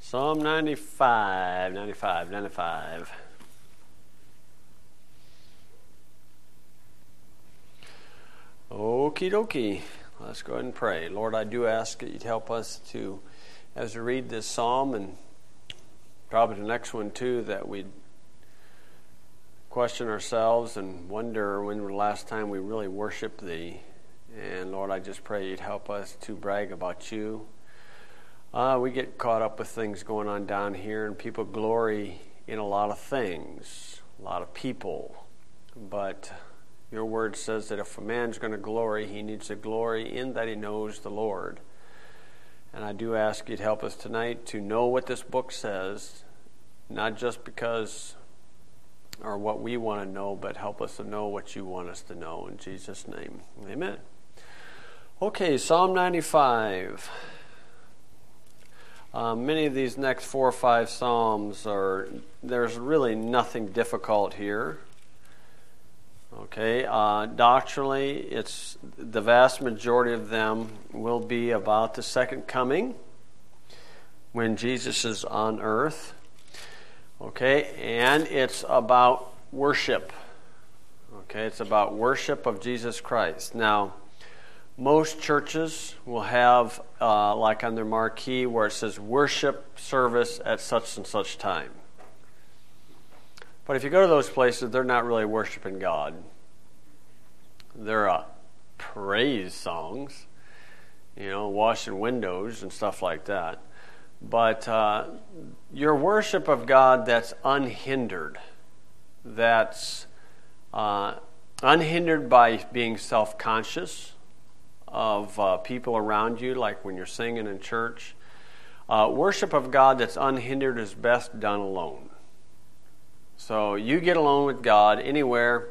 Psalm 95. Okie dokie. Let's go ahead and pray. Lord, I do ask that you'd help us to, as we read this psalm, and probably the next one too, that we'd question ourselves and wonder when was the last time we really worshiped Thee. And Lord, I just pray you'd help us to brag about you. We get caught up with things going on down here, and people glory in a lot of things, a lot of people. But your word says that if a man's going to glory, he needs to glory in that he knows the Lord. And I do ask you to help us tonight to know what this book says, not just because or what we want to know, but help us to know what you want us to know. In Jesus' name, amen. Okay, Psalm 95. Many of these next 4 or 5 psalms there's really nothing difficult here. Okay, doctrinally, it's the vast majority of them will be about the second coming when Jesus is on earth. Okay, and it's about worship. Okay, it's about worship of Jesus Christ. Now, most churches will have, like on their marquee, where it says worship service at such and such time. But if you go to those places, they're not really worshiping God. They're praise songs, washing windows and stuff like that. But your worship of God that's unhindered, that's unhindered by being self-conscious of people around you, like when you're singing in church. Worship of God that's unhindered is best done alone. So you get alone with God anywhere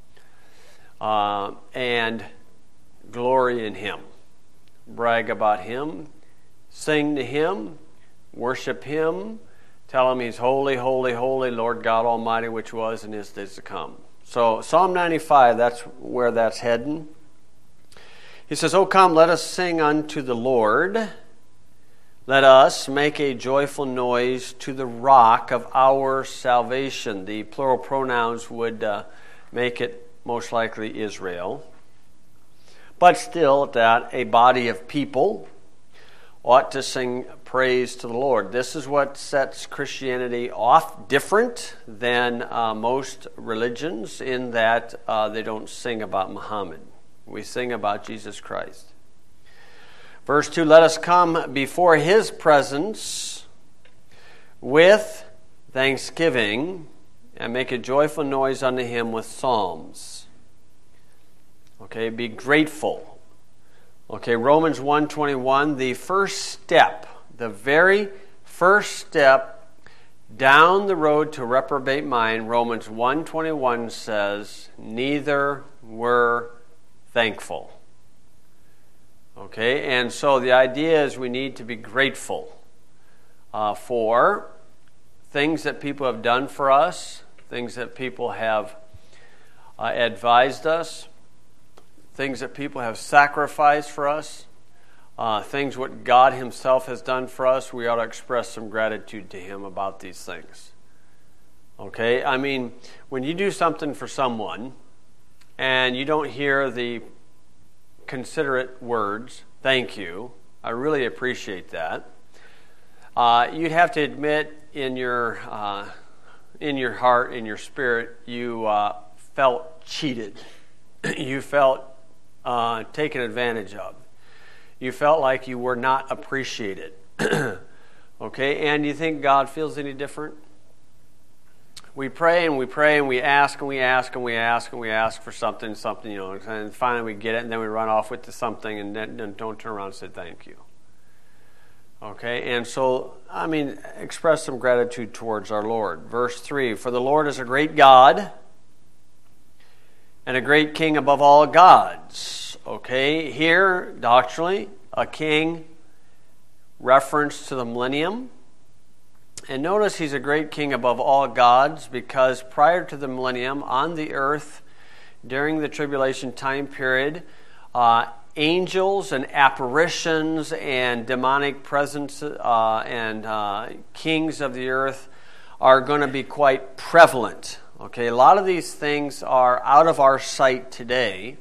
and glory in Him. Brag about Him. Sing to Him. Worship Him. Tell Him He's holy, holy, holy, Lord God Almighty, which was and is to come. So Psalm 95, that's where that's heading. He says, "O come, let us sing unto the Lord. Let us make a joyful noise to the rock of our salvation." The plural pronouns would make it most likely Israel. But still, that a body of people ought to sing praise to the Lord. This is what sets Christianity off different than most religions, in that they don't sing about Muhammad. We sing about Jesus Christ. Verse 2, "Let us come before His presence with thanksgiving and make a joyful noise unto Him with psalms." Okay, be grateful. Okay, Romans 1:21, the first step, the very first step down the road to reprobate mind, Romans 1:21 says, "Neither were thankful." Okay, and so the idea is we need to be grateful for things that people have done for us, things that people have advised us, things that people have sacrificed for us, things what God Himself has done for us. We ought to express some gratitude to Him about these things. Okay, I mean, when you do something for someone and you don't hear the considerate words, "Thank you, I really appreciate that," you'd have to admit in your heart, in your spirit, you felt cheated. You felt taken advantage of. You felt like you were not appreciated. Okay, and do you think God feels any different? We pray and we pray and we ask and we ask and we ask and we ask for something, and finally we get it, and then we run off with something and then don't turn around and say thank you. Okay, and so, express some gratitude towards our Lord. Verse 3, "For the Lord is a great God and a great King above all gods." Okay, here, doctrinally, a king, reference to the millennium. And notice He's a great King above all gods, because prior to the millennium, on the earth, during the tribulation time period, angels and apparitions and demonic presence and kings of the earth are going to be quite prevalent. Okay, a lot of these things are out of our sight today,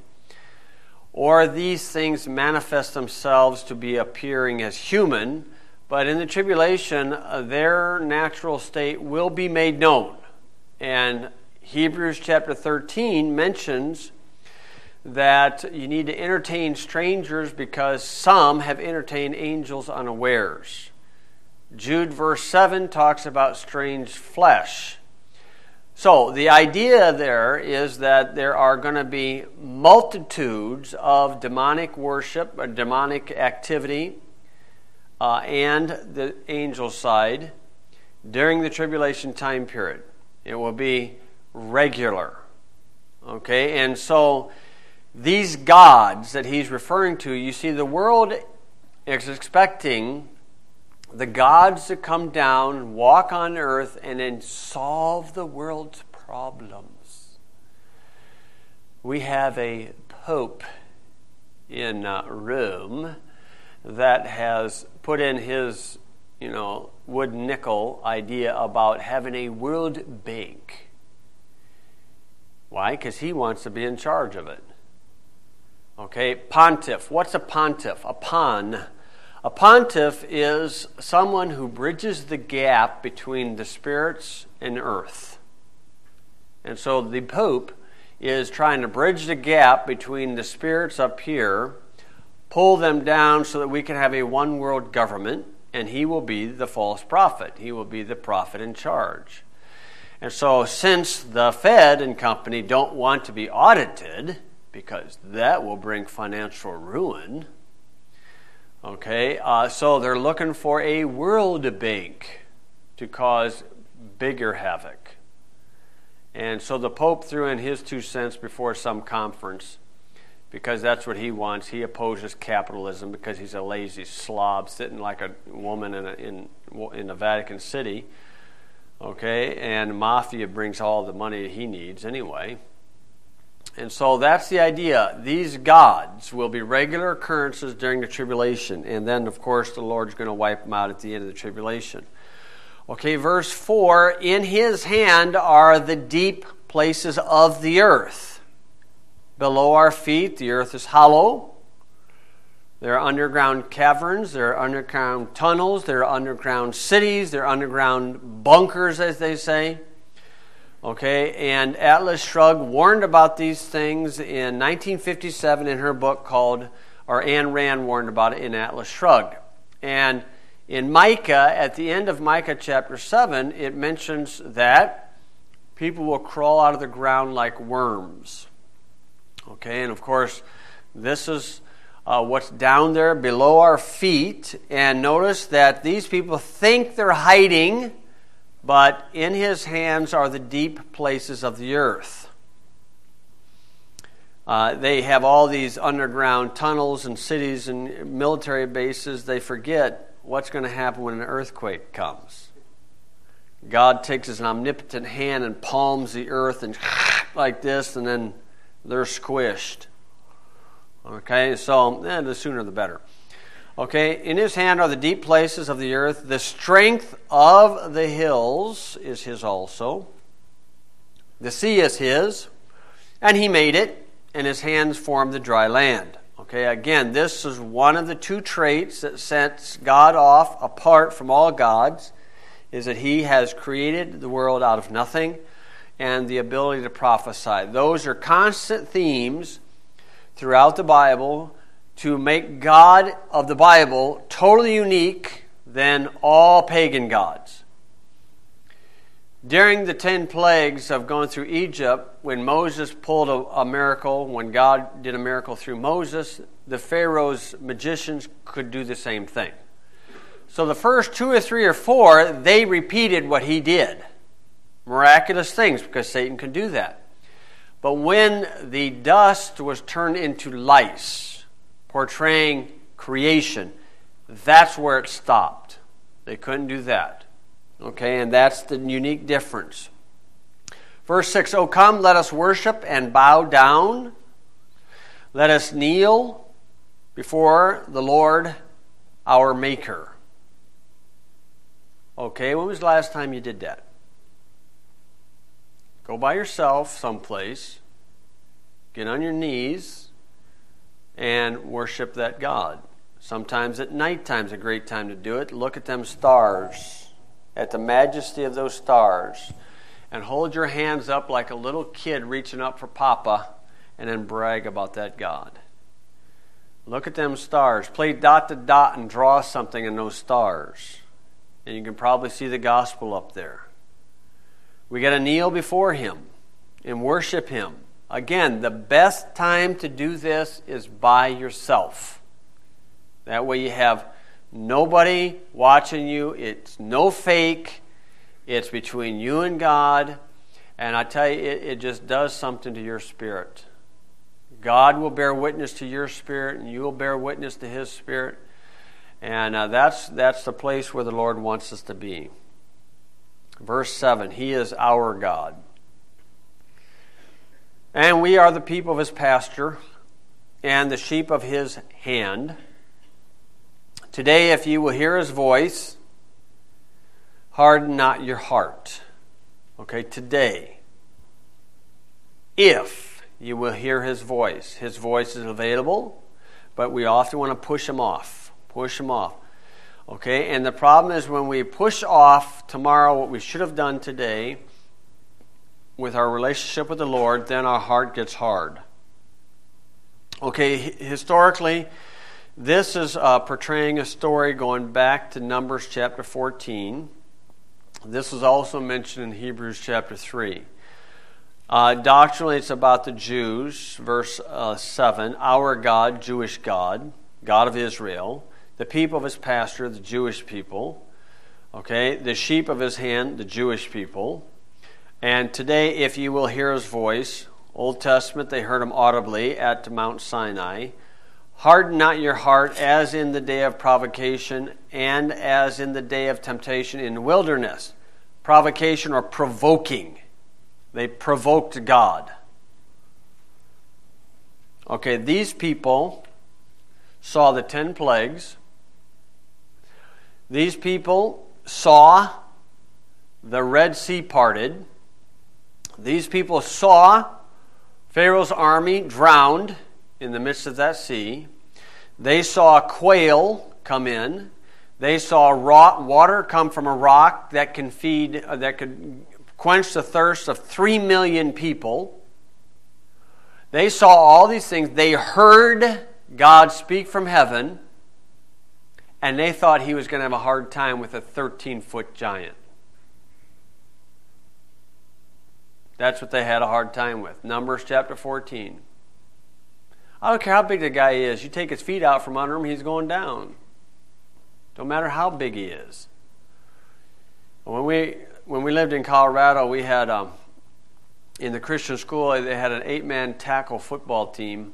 or these things manifest themselves to be appearing as human, but in the tribulation, their natural state will be made known. And Hebrews chapter 13 mentions that you need to entertain strangers because some have entertained angels unawares. Jude verse 7 talks about strange flesh. So the idea there is that there are going to be multitudes of demonic worship or demonic activity and the angel side during the tribulation time period. It will be regular. Okay, and so these gods that he's referring to, you see, the world is expecting the gods to come down, walk on earth, and then solve the world's problems. We have a pope in Rome that has put in his, wood nickel idea about having a world bank. Why? Because he wants to be in charge of it. Okay, pontiff. What's a pontiff? A pontiff is someone who bridges the gap between the spirits and earth. And so the Pope is trying to bridge the gap between the spirits up here, pull them down so that we can have a one world government, and he will be the false prophet. He will be the prophet in charge. And so since the Fed and company don't want to be audited, because that will bring financial ruin, okay, so they're looking for a world bank to cause bigger havoc. And so the Pope threw in his 2 cents before some conference because that's what he wants. He opposes capitalism because he's a lazy slob sitting like a woman in the Vatican City. Okay, and mafia brings all the money he needs anyway. And so that's the idea. These gods will be regular occurrences during the tribulation. And then, of course, the Lord's going to wipe them out at the end of the tribulation. Okay, verse 4, in his hand are the deep places of the earth. Below our feet, the earth is hollow. There are underground caverns, there are underground tunnels, there are underground cities, there are underground bunkers, as they say. Okay, and Atlas Shrugged warned about these things in 1957 in her book called, or Ayn Rand warned about it in Atlas Shrugged. And in Micah, at the end of Micah chapter 7, it mentions that people will crawl out of the ground like worms. Okay, and of course, this is what's down there below our feet. And notice that these people think they're hiding, but in his hands are the deep places of the earth. They have all these underground tunnels and cities and military bases. They forget what's going to happen when an earthquake comes. God takes his omnipotent hand and palms the earth and like this, and then they're squished. Okay, so the sooner the better. Okay, in his hand are the deep places of the earth. The strength of the hills is his also. The sea is his, and he made it, and his hands formed the dry land. Okay, again, this is one of the 2 traits that sets God off apart from all gods, is that he has created the world out of nothing, and the ability to prophesy. Those are constant themes throughout the Bible to make God of the Bible totally unique than all pagan gods. During the 10 plagues of going through Egypt, when Moses pulled a miracle, when God did a miracle through Moses, the Pharaoh's magicians could do the same thing. So the first 2 or 3 or 4, they repeated what he did. Miraculous things, because Satan could do that. But when the dust was turned into lice, portraying creation, that's where it stopped. They couldn't do that. Okay, and that's the unique difference. Verse 6, O come, let us worship and bow down. Let us kneel before the Lord, our Maker. Okay, when was the last time you did that? Go by yourself someplace, get on your knees, and worship that God. Sometimes at nighttime is a great time to do it. Look at them stars, at the majesty of those stars, and hold your hands up like a little kid reaching up for Papa, and then brag about that God. Look at them stars. Play dot to dot and draw something in those stars. And you can probably see the gospel up there. We got to kneel before Him and worship Him. Again, the best time to do this is by yourself. That way you have nobody watching you. It's no fake. It's between you and God. And I tell you, it just does something to your spirit. God will bear witness to your spirit, and you will bear witness to His spirit. And that's the place where the Lord wants us to be. Verse 7, He is our God. And we are the people of His pasture and the sheep of His hand. Today, if you will hear His voice, harden not your heart. Okay, today. If you will hear His voice. His voice is available, but we often want to push Him off. Push Him off. Okay, and the problem is when we push off tomorrow what we should have done today with our relationship with the Lord, then our heart gets hard. Okay, historically, this is portraying a story going back to Numbers chapter 14. This is also mentioned in Hebrews chapter 3. Doctrinally, it's about the Jews, verse 7, our God, Jewish God, God of Israel, the people of His pasture, the Jewish people, okay, the sheep of His hand, the Jewish people. And today, if you will hear His voice, Old Testament, they heard Him audibly at Mount Sinai. Harden not your heart as in the day of provocation and as in the day of temptation in the wilderness. Provocation or provoking. They provoked God. Okay, these people saw the 10 plagues. These people saw the Red Sea parted. These people saw Pharaoh's army drowned in the midst of that sea. They saw quail come in. They saw water come from a rock that can feed, that could quench the thirst of 3 million people. They saw all these things. They heard God speak from heaven, and they thought He was going to have a hard time with a 13-foot giant. That's what they had a hard time with. Numbers chapter 14. I don't care how big the guy is. You take his feet out from under him, he's going down. Don't matter how big he is. When we lived in Colorado, we had, in the Christian school, they had an 8-man tackle football team.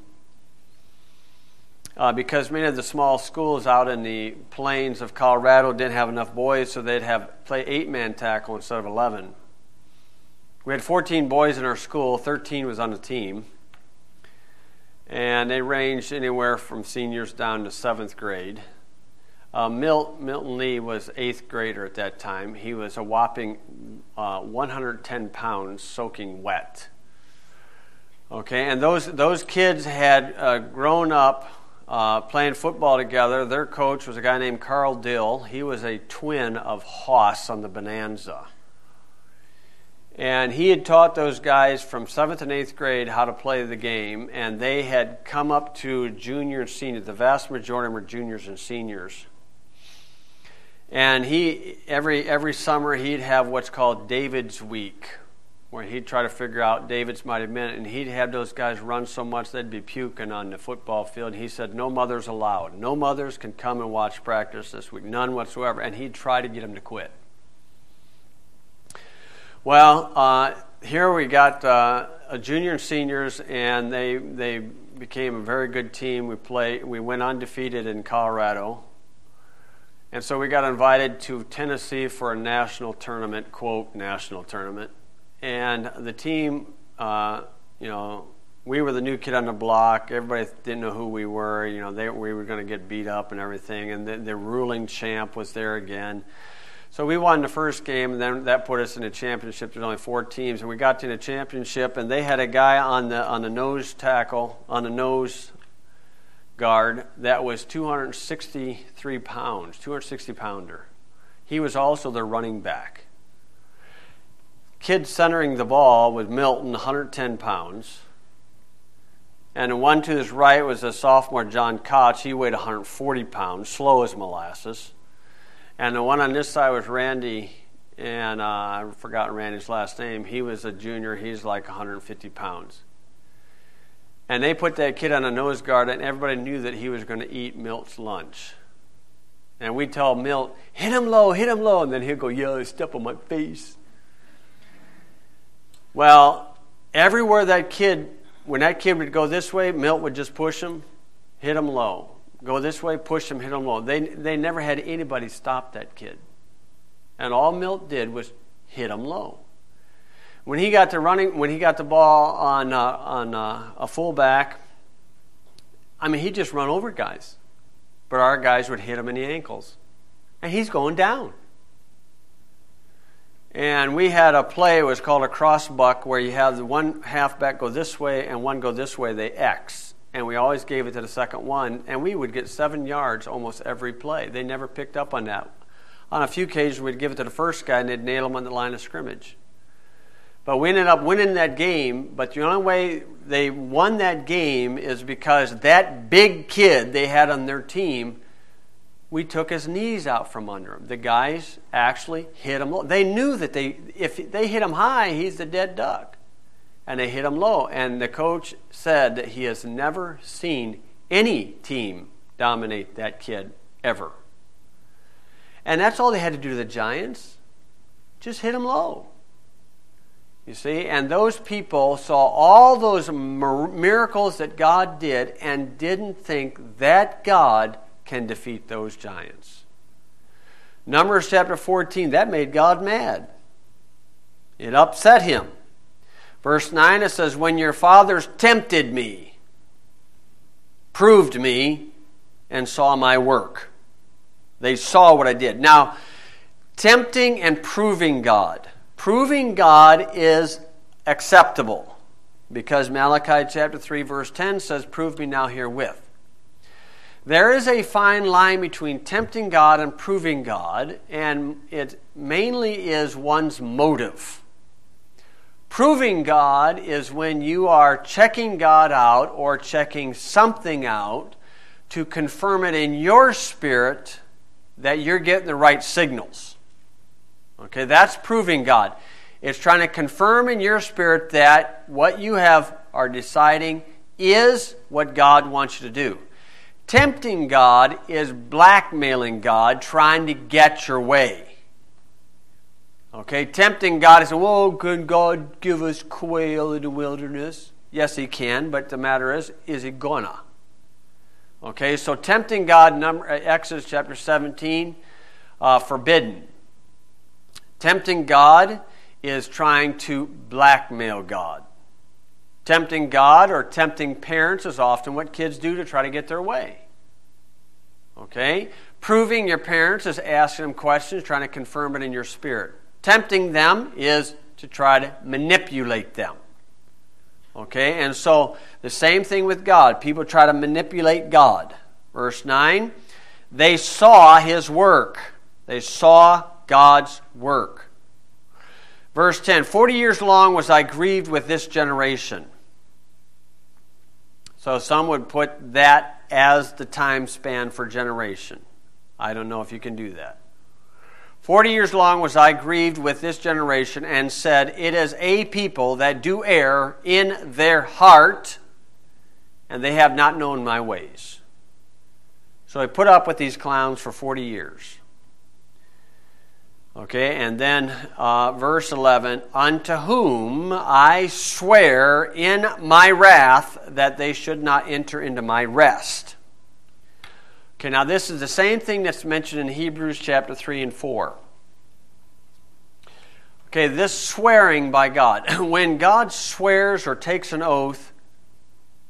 Because many of the small schools out in the plains of Colorado didn't have enough boys, so they'd play 8-man tackle instead of 11. We had 14 boys in our school, 13 was on the team. And they ranged anywhere from seniors down to 7th grade. Milton Lee was 8th grader at that time. He was a whopping 110 pounds soaking wet. Okay, and those kids had grown up playing football together. Their coach was a guy named Carl Dill. He was a twin of Hoss on the Bonanza. And he had taught those guys from 7th and 8th grade how to play the game, and they had come up to junior and senior. The vast majority were juniors and seniors. And he every summer he'd have what's called David's Week, where he'd try to figure out David's Mighty Minute, and he'd have those guys run so much they'd be puking on the football field. And he said, no mothers allowed. No mothers can come and watch practice this week, none whatsoever. And he'd try to get them to quit. Well, here we got a junior and seniors, and they became a very good team. We went undefeated in Colorado. And so we got invited to Tennessee for a national tournament, quote, national tournament. And the team, we were the new kid on the block. Everybody didn't know who we were. We were going to get beat up and everything. And the ruling champ was there again. So we won the first game, and then that put us in the championship. There's only 4 teams, and we got to the championship, and they had a guy on the nose tackle, on the nose guard, that was 263 pounds, 260-pounder. He was also the running back. Kid centering the ball was Milton, 110 pounds. And the one to his right was a sophomore, John Koch. He weighed 140 pounds, slow as molasses. And the one on this side was Randy, and I've forgotten Randy's last name. He was a junior. He's like 150 pounds. And they put that kid on a nose guard, and everybody knew that he was going to eat Milt's lunch. And we'd tell Milt, hit him low, and then he'd go, yeah, step on my face. Well, everywhere when that kid would go this way, Milt would just push him, hit him low. Go this way, push him, hit him low. They never had anybody stop that kid. And all Milt did was hit him low. When he got the ball on a fullback, he'd just run over guys. But our guys would hit him in the ankles. And he's going down. And we had a play, it was called a cross buck, where you have the one halfback go this way and one go this way, they X. And we always gave it to the second one, and we would get 7 yards almost every play. They never picked up on that. On a few occasions, we'd give it to the first guy, and they'd nail him on the line of scrimmage. But we ended up winning that game, but the only way they won that game is because that big kid they had on their team, we took his knees out from under him. The guys actually hit him low. They knew that if they hit him high, he's the dead duck. And they hit him low. And the coach said that he has never seen any team dominate that kid ever. And that's all they had to do to the Giants. Just hit him low. You see? And those people saw all those miracles that God did and didn't think that God can defeat those giants. Numbers chapter 14, that made God mad. It upset him. Verse 9, it says, when your fathers tempted me, proved me, and saw my work. They saw what I did. Now, tempting and proving God. Proving God is acceptable because Malachi chapter 3 verse 10 says, prove me now herewith. There is a fine line between tempting God and proving God, and it mainly is one's motive. Proving God is when you are checking God out or checking something out to confirm it in your spirit that you're getting the right signals. Okay, that's proving God. It's trying to confirm in your spirit that what you are deciding is what God wants you to do. Tempting God is blackmailing God, trying to get your way. Okay, tempting God is, well, can God give us quail in the wilderness? Yes, he can, but the matter is he gonna? Okay, so tempting God, Exodus chapter 17, forbidden. Tempting God is trying to blackmail God. Tempting God or tempting parents is often what kids do to try to get their way. Okay? Proving your parents is asking them questions, trying to confirm it in your spirit. Tempting them is to try to manipulate them. Okay? And so the same thing with God. People try to manipulate God. Verse 9, they saw his work. They saw God's work. Verse 10, 40 years long was I grieved with this generation. So some would put that as the time span for generation. I don't know if you can do that. 40 years long was I grieved with this generation and said, it is a people that do err in their heart, and they have not known my ways. So I put up with these clowns for 40 years. Okay, and then verse 11, unto whom I swear in my wrath that they should not enter into my rest. Okay, now this is the same thing that's mentioned in Hebrews chapter 3 and 4. Okay, this swearing by God. When God swears or takes an oath,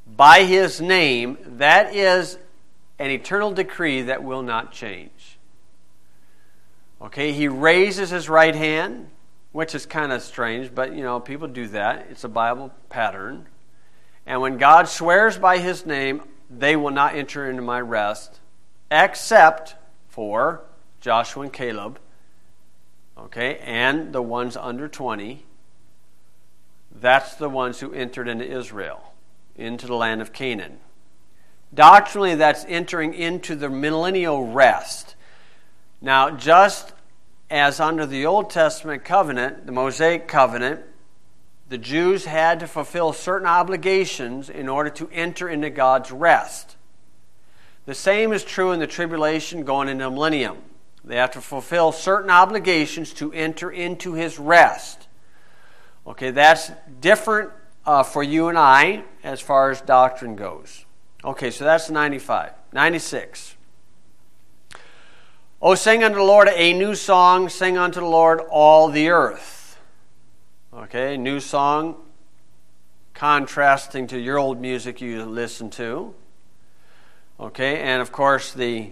by his name, that is an eternal decree that will not change. Okay, he raises his right hand, which is kind of strange, but people do that. It's a Bible pattern. And when God swears by his name, they will not enter into my rest, except for Joshua and Caleb, okay, and the ones under 20. That's the ones who entered into Israel, into the land of Canaan. Doctrinally, that's entering into the millennial rest. Now, just as under the Old Testament covenant, the Mosaic covenant, the Jews had to fulfill certain obligations in order to enter into God's rest. The same is true in the tribulation going into the millennium. They have to fulfill certain obligations to enter into his rest. Okay, that's different for you and I as far as doctrine goes. Okay, so that's 95. 96. Oh, sing unto the Lord a new song, sing unto the Lord all the earth. Okay, new song, contrasting to your old music you listen to. Okay, and of course the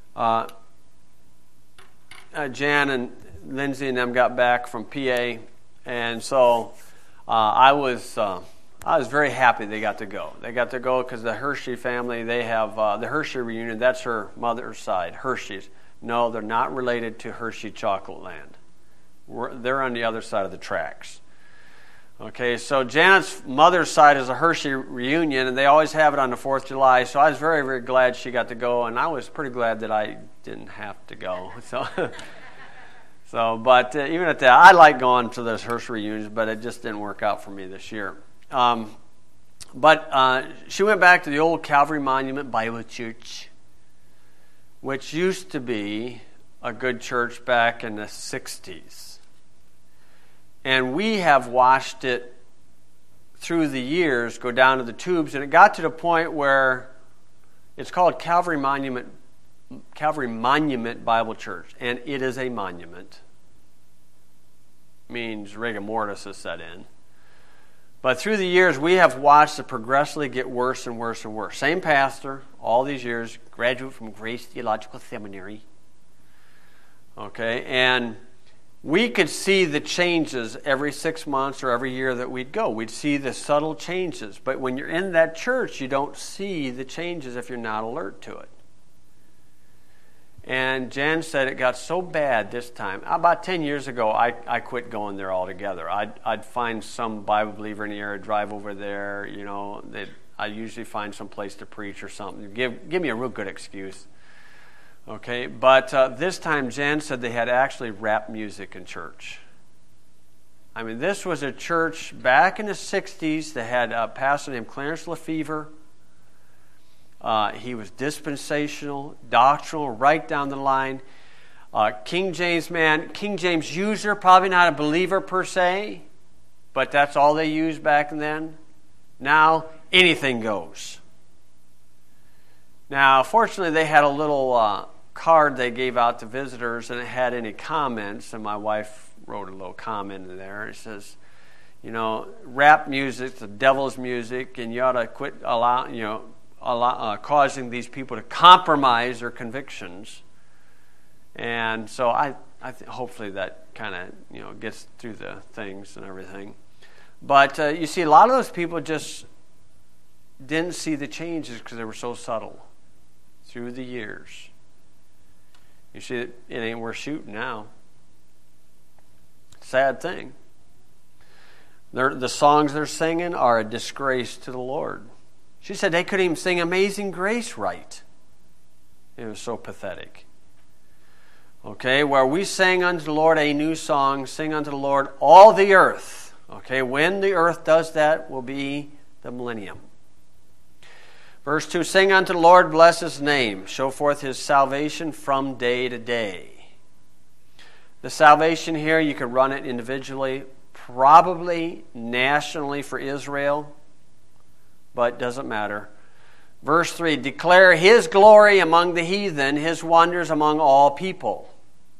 Jan and Lindsay and them got back from PA, and so I was very happy they got to go. They got to go because the Hershey family, they have the Hershey reunion. That's her mother's side, Hershey's. No, they're not related to Hershey Chocolate Land. They're on the other side of the tracks. Okay, so Janet's mother's side is a Hershey reunion, and they always have it on the 4th of July, so I was very, very glad she got to go, and I was pretty glad that I didn't have to go. But even at that, I like going to those Hershey reunions, but it just didn't work out for me this year. But she went back to the old Calvary Monument Bible Church, which used to be a good church back in the 60s. And we have watched it through the years go down to the tubes, and it got to the point where it's called Calvary Monument Bible Church, and it is a monument. Means rigor mortis is set in. But through the years, we have watched it progressively get worse and worse and worse. Same pastor, all these years, graduate from Grace Theological Seminary. Okay, and we could see the changes every 6 months or every year that we'd go. We'd see the subtle changes. But when you're in that church, you don't see the changes if you're not alert to it. And Jan said it got so bad this time. About 10 years ago, I quit going there altogether. I'd find some Bible believer in the area, drive over there. I'd usually find some place to preach or something. Give me a real good excuse. Okay, but this time Jan said they had actually rap music in church. I mean, this was a church back in the 60s that had a pastor named Clarence Lefevre. He was dispensational, doctrinal, right down the line. King James user, probably not a believer per se, but that's all they used back then. Now, anything goes. Now, fortunately, they had a little card they gave out to visitors, and it had any comments, and my wife wrote a little comment in there. It says, rap music's the devil's music, and you ought to quit causing these people to compromise their convictions. And so I hopefully that kind of gets through the things and everything. But you see, a lot of those people just didn't see the changes because they were so subtle through the years. You see, it ain't worth shooting now. Sad thing. The songs they're singing are a disgrace to the Lord. She said they couldn't even sing Amazing Grace right. It was so pathetic. Okay, where we sang unto the Lord a new song, sing unto the Lord all the earth. Okay, when the earth does that will be the millennium. Verse 2, sing unto the Lord, bless his name, show forth his salvation from day to day. The salvation here, you could run it individually, probably nationally for Israel, but doesn't matter. Verse 3, declare his glory among the heathen, his wonders among all people.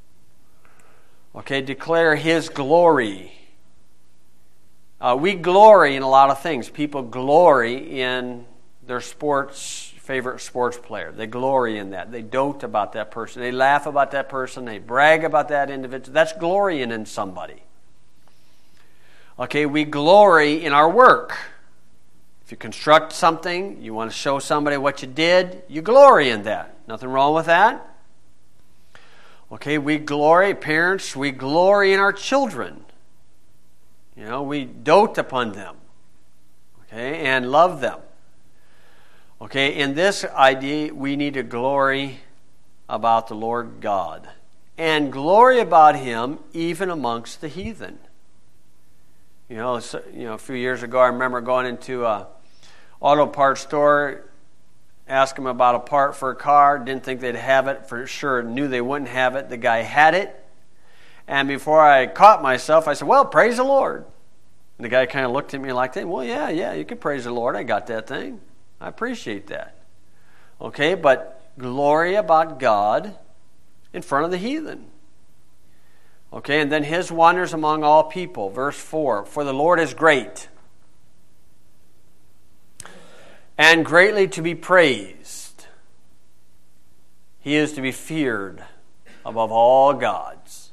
Okay, declare his glory. We glory in a lot of things. People glory in their favorite sports player. They glory in that. They dote about that person. They laugh about that person. They brag about that individual. That's glorying in somebody. Okay, we glory in our work. If you construct something, you want to show somebody what you did, you glory in that. Nothing wrong with that. Okay, we glory, parents, we glory in our children. We dote upon them. Okay, and love them. Okay, in this idea, we need to glory about the Lord God. And glory about Him even amongst the heathen. A few years ago, I remember going into a auto parts store, asked them about a part for a car, didn't think they'd have it, for sure knew they wouldn't have it. The guy had it. And before I caught myself, I said, well, praise the Lord. And the guy kind of looked at me like that. Well, yeah, you can praise the Lord. I got that thing. I appreciate that. Okay, but glory about God in front of the heathen. Okay, and then His wonders among all people. Verse 4, for the Lord is great and greatly to be praised. He is to be feared above all gods.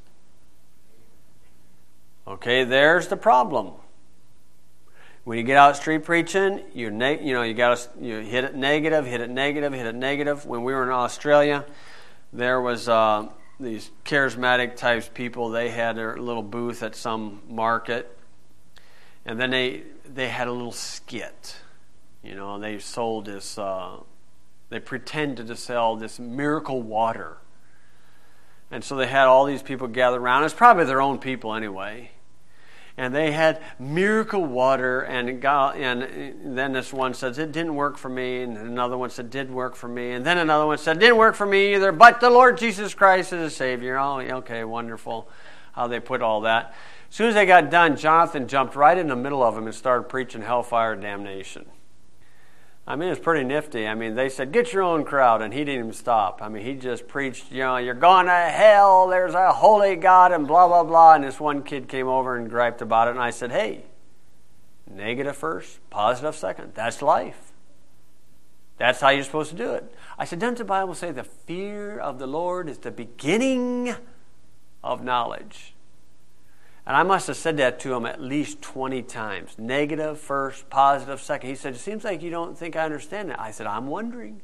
Okay, there's the problem. When you get out street preaching, you hit it negative. When we were in Australia, there was these charismatic types people. They had their little booth at some market, and then they had a little skit. They sold this. They pretended to sell this miracle water, and so they had all these people gathered around. It's probably their own people anyway. And they had miracle water, and then this one says, it didn't work for me, and another one said, it did work for me, and then another one said, it didn't work for me either, but the Lord Jesus Christ is a Savior. Oh, okay, wonderful how they put all that. As soon as they got done, Jonathan jumped right in the middle of them and started preaching hellfire and damnation. It was pretty nifty. They said, get your own crowd, and he didn't even stop. He just preached, you're going to hell, there's a holy God, and blah, blah, blah. And this one kid came over and griped about it, and I said, hey, negative first, positive second. That's life. That's how you're supposed to do it. I said, doesn't the Bible say the fear of the Lord is the beginning of knowledge? And I must have said that to him at least 20 times. Negative first, positive second. He said, it seems like you don't think I understand that. I said, I'm wondering.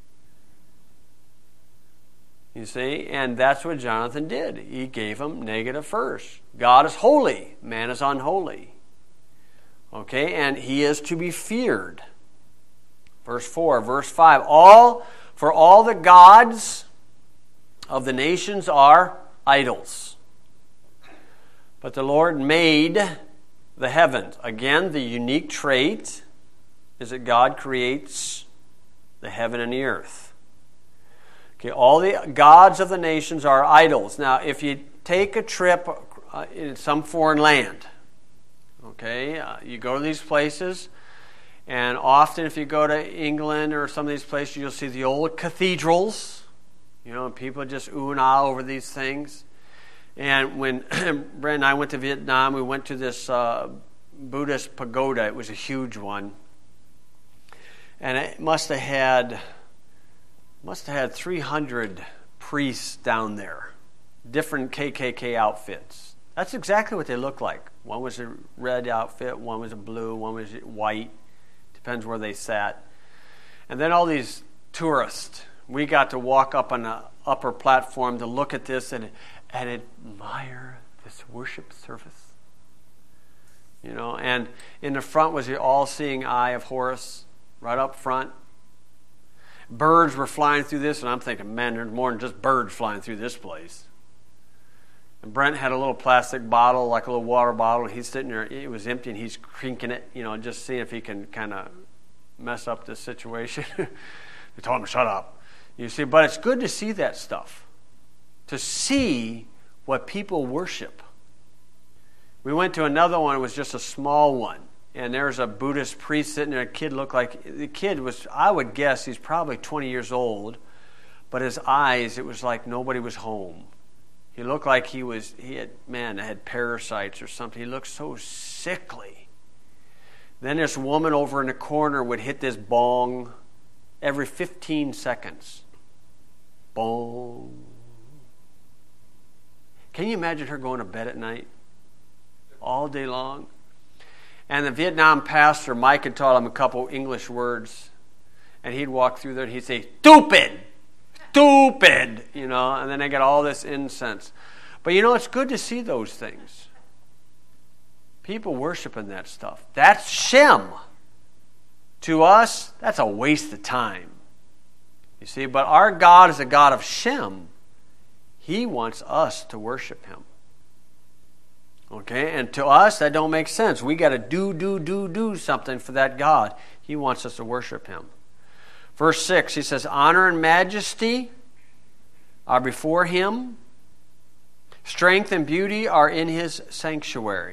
You see? And that's what Jonathan did. He gave him negative first. God is holy. Man is unholy. Okay? And He is to be feared. Verse 4. Verse 5. For all the gods of the nations are idols. But the Lord made the heavens. Again, the unique trait is that God creates the heaven and the earth. Okay, all the gods of the nations are idols. Now, if you take a trip in some foreign land, okay, you go to these places, and often if you go to England or some of these places, you'll see the old cathedrals. People just ooh and ah over these things. And when Brent and I went to Vietnam, we went to this Buddhist pagoda. It was a huge one. And it must have had 300 priests down there, different KKK outfits. That's exactly what they look like. One was a red outfit, one was a blue, one was white. Depends where they sat. And then all these tourists. We got to walk up on the upper platform to look at this and admire this worship service. And in the front was the all-seeing eye of Horus, right up front. Birds were flying through this, and I'm thinking, man, there's more than just birds flying through this place. And Brent had a little plastic bottle, like a little water bottle, and he's sitting there, it was empty, and he's crinking it, just seeing if he can kind of mess up this situation. They told him, shut up. You see, but it's good to see that stuff. To see what people worship. We went to another one, it was just a small one. And there's a Buddhist priest sitting there. The kid was, I would guess, he's probably 20 years old. But his eyes, it was like nobody was home. He looked like he had parasites or something. He looked so sickly. Then this woman over in the corner would hit this bong every 15 seconds. Bong. Can you imagine her going to bed at night? All day long? And the Vietnam pastor, Mike, had taught him a couple English words. And he'd walk through there and he'd say, stupid! Stupid! You know, and then they got all this incense. But you know, it's good to see those things. People worshiping that stuff. That's Shem. To us, that's a waste of time. You see, but our God is a God of Shem. He wants us to worship Him. Okay, and to us, that don't make sense. We got to do something for that God. He wants us to worship Him. Verse 6, he says, honor and majesty are before Him. Strength and beauty are in His sanctuary.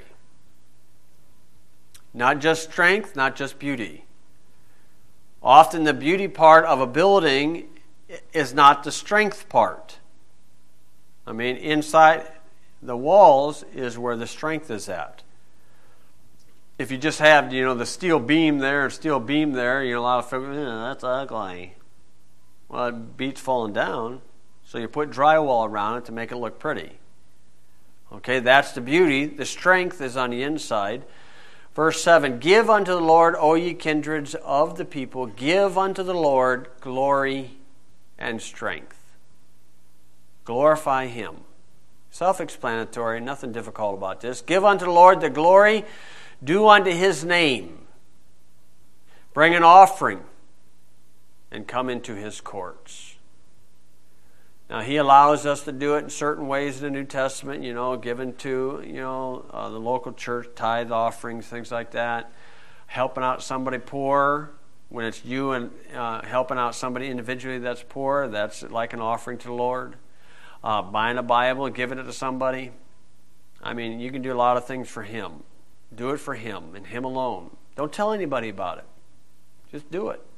Not just strength, not just beauty. Often the beauty part of a building is not the strength part. I mean, inside the walls is where the strength is at. If you just have, the steel beam there and steel beam there, a lot of people, that's ugly. Well, it beats falling down, so you put drywall around it to make it look pretty. Okay, that's the beauty. The strength is on the inside. Verse 7, give unto the Lord, O ye kindreds of the people, give unto the Lord glory and strength. Glorify Him. Self-explanatory, nothing difficult about this. Give unto the Lord the glory, do unto His name. Bring an offering and come into His courts. Now, He allows us to do it in certain ways in the New Testament, given to, the local church, tithe offerings, things like that. Helping out somebody poor, when it's you and helping out somebody individually that's poor, that's like an offering to the Lord. Buying a Bible and giving it to somebody. I mean, you can do a lot of things for Him. Do it for Him and Him alone. Don't tell anybody about it. Just do it.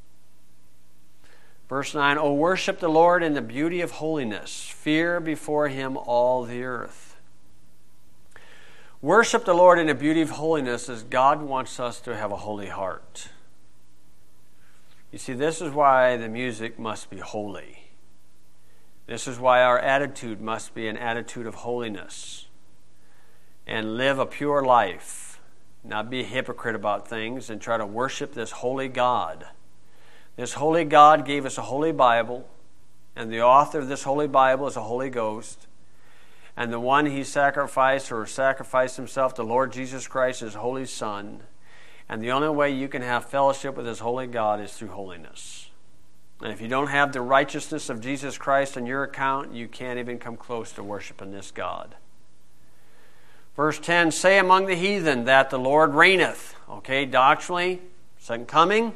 Verse 9, O worship the Lord in the beauty of holiness. Fear before Him all the earth. Worship the Lord in the beauty of holiness as God wants us to have a holy heart. You see, this is why the music must be holy. This is why our attitude must be an attitude of holiness. And live a pure life. Not be a hypocrite about things and try to worship this holy God. This holy God gave us a holy Bible, and the author of this holy Bible is a Holy Ghost. And the one He sacrificed Himself, the Lord Jesus Christ, His Holy Son. And the only way you can have fellowship with this holy God is through holiness. And if you don't have the righteousness of Jesus Christ on your account, you can't even come close to worshiping this God. Verse 10, say among the heathen that the Lord reigneth. Okay, doctrinally, second coming.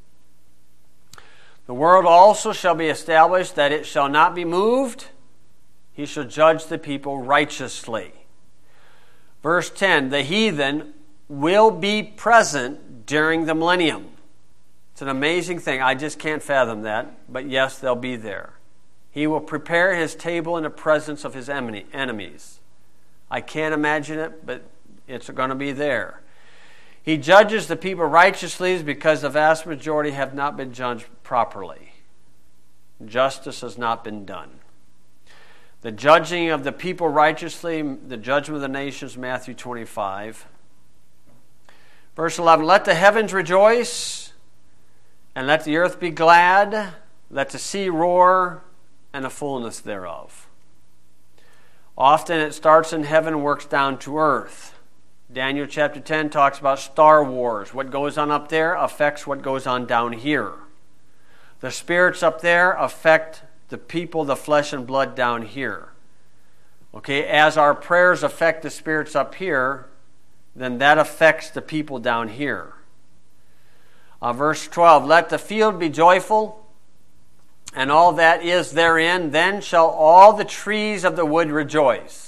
The world also shall be established, that it shall not be moved. He shall judge the people righteously. Verse 10, the heathen will be present during the millennium. It's an amazing thing. I just can't fathom that. But yes, they'll be there. He will prepare His table in the presence of His enemies. I can't imagine it, but it's going to be there. He judges the people righteously because the vast majority have not been judged properly. Justice has not been done. The judging of the people righteously, the judgment of the nations, Matthew 25. Verse 11, let the heavens rejoice, and let the earth be glad, let the sea roar, and the fullness thereof. Often it starts in heaven and works down to earth. Daniel chapter 10 talks about Star Wars. What goes on up there affects what goes on down here. The spirits up there affect the people, the flesh and blood down here. Okay, as our prayers affect the spirits up here, then that affects the people down here. Verse 12, let the field be joyful, and all that is therein, then shall all the trees of the wood rejoice.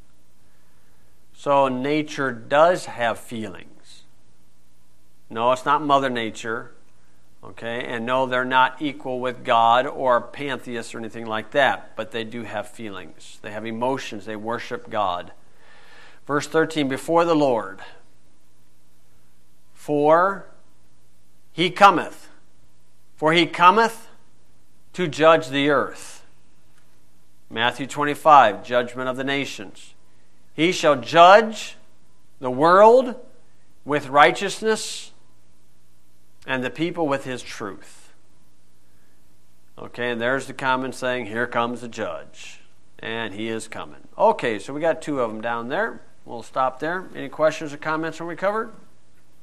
So nature does have feelings. No, it's not Mother Nature. Okay, and no, they're not equal with God or pantheists or anything like that, but they do have feelings. They have emotions. They worship God. Verse 13, before the Lord, For he cometh. For he cometh to judge the earth. Matthew 25, judgment of the nations. He shall judge the world with righteousness and the people with his truth. Okay, and there's the common saying, here comes the judge. And he is coming. Okay, so we got two of them down there. We'll stop there. Any questions or comments when we covered?